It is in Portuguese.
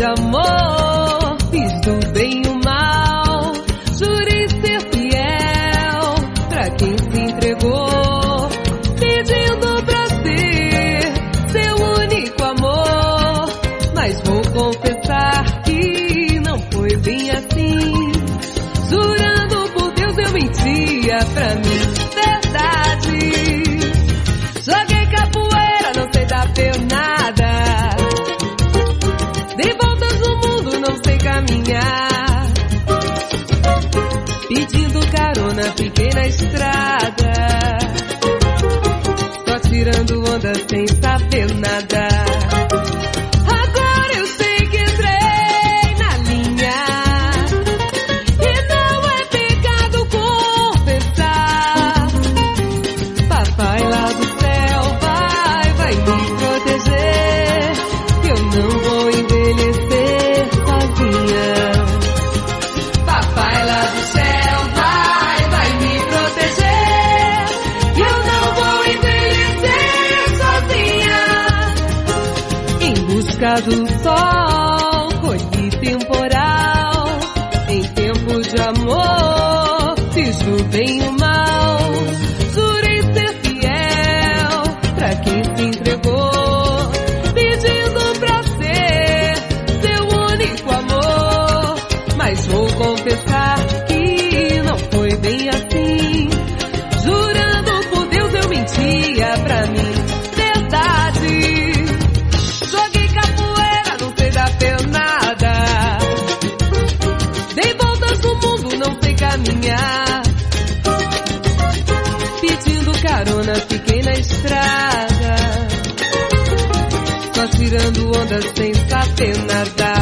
amor, fiz do bem e o mal, jurei ser fiel pra quem se entregou, pedindo pra ser seu único amor. Mas vou confessar que não foi bem assim, jurando por Deus eu mentia pra mim, verdade. Joguei capoeira, não sei dar pernada, dei voltas no mundo, não sei caminhar, pedindo carona, fiquei na estrada, só tirando onda sem saber nada. Agora eu sei que entrei na linha, e não é pecado confessar. Papai lá do céu vai me proteger, eu não vou envelhecer sozinha. Papai lá do céu vai me proteger, eu não vou envelhecer sozinha. Em busca do sol, colhi temporal, em tempo de amor, fiz do bem e o mal, jurei ser fiel pra quem se entregou, pedindo pra ser seu único amor. Mas vou confessar que não foi bem assim, jurando por Deus eu mentia pra mim, verdade. Joguei capoeira, não sei dar pernada, dei voltas no mundo, não sei caminhar, pedindo carona, fiquei na estrada, só tirando onda sem saber nadar.